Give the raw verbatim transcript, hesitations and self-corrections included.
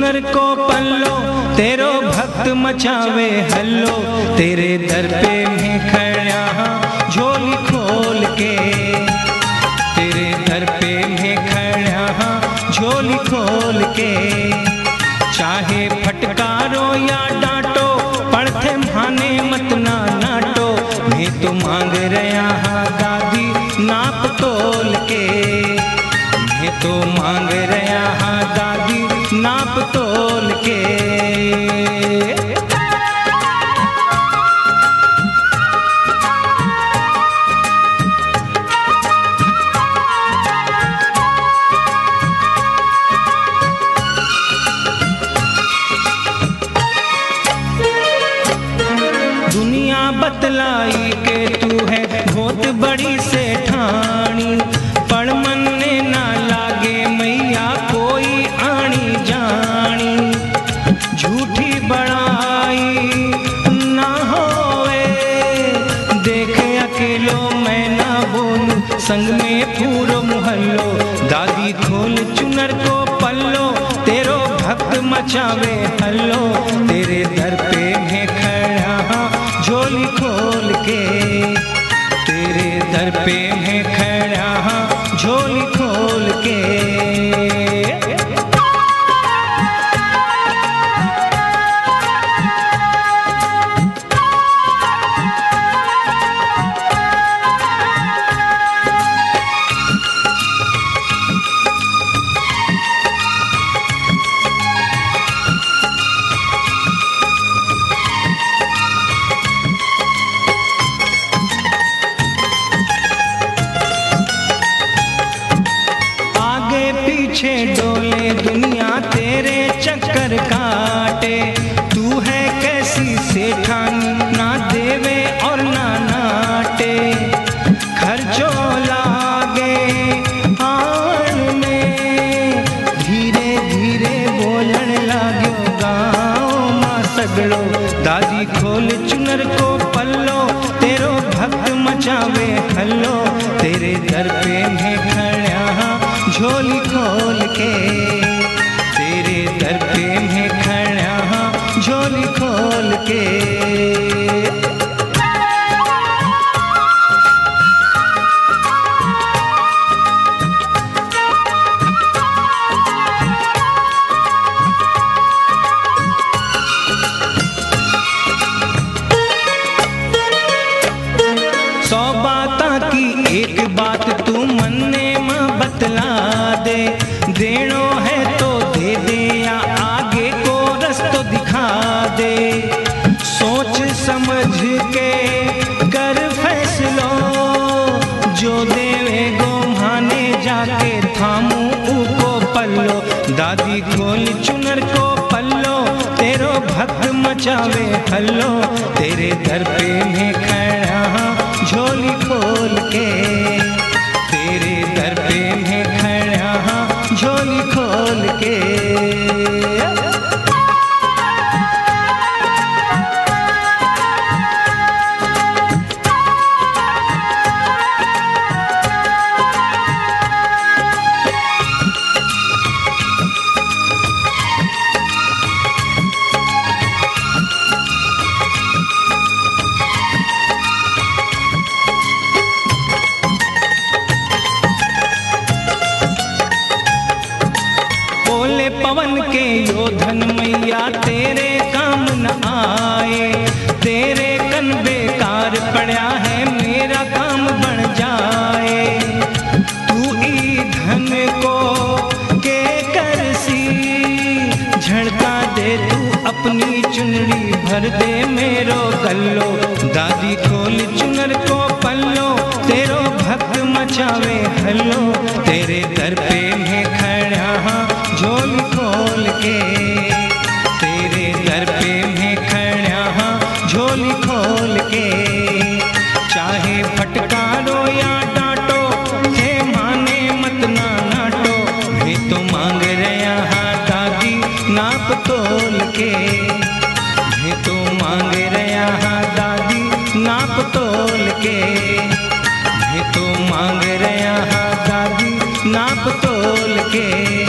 चुनर को पल्लो, तेरो भक्त मचावे हल्लो। तेरे दर पे मैं खड़ा झोली खोल के, तेरे दर पे मैं खड़ा झोली खोल के। चाहे फटकारो या डांटो, पढ़ते माने मत ना नाटो। मैं तो मांग रहा हाँ दादी नाप तोल के, मैं तो मांग रहा हाँ दादी नाप तोल के। दुनिया बतलाई के तू है बहुत बड़ी सेठानी, पर मनने ना लागे मैया कोई आनी जानी। झूठी बड़ाई ना होए, देखे अकेलो मैं ना बोलूं, संग में पूरो मोहल्लो। दादी खोल चुनर को पल्लो, तेरो भक्त मचावे हल्लो। तेरे दर पे मैं खड़ा झोली खोल के, तेरे दर पे मैं खड़ा झोली खोल के। पीछे डोले दुनिया तेरे चक्कर काटे, तू है कैसी सेठानी ना देवे और ना नाटे। खर्चो लागे आन में, धीरे धीरे बोलन लाग्यो गाँव मां सगड़ो। दादी खोल चुनर को पल्लो, तेरो भक्त मचावे हल्लो। तेरे दर पे मैं खड़ा झोली खोल के, तेरे दर पे मैं खड़ा झोली खोल के। सौ बाता की एक बात तू मन्ने मां बतला दे। देनो है तो दे दे या आगे को रास्ता दिखा दे। सोच समझ के कर फैसलो, जो देवे गो माने जाके थामू ऊको पल्लो। दादी खोल चुनर को पल्लो, तेरो भक्त मचावे हल्लो। तेरे दर पे मैं खड़ा झोली खोल के, तेरे दर पे मैं खड़ा झोली खोल के। पवन के योधन मैया तेरे काम न आए। तेरे कन बेकार पड़ा है मेरा काम बन जाए। तू ई धन को के करसी, झड़का दे तू अपनी चुनरी भर दे मेरो गल्लो। दादी खोल चुनर को पल्लो, तेरो भक्त मचावे हल्लो। तेरे दर पे मैं खड़ा झोली खोल के, तेरे दर पे मैं खड़ा झोली खोल के। चाहे फटकारो या डांटो, हे माने मत ना नाटो। मैं तो मांग रहा हाँ दादी नाप तोल के, मैं तो मांग रहा हाँ दादी नाप तोल के। मैं तो मांग रहा हाँ दादी नाप तोल के।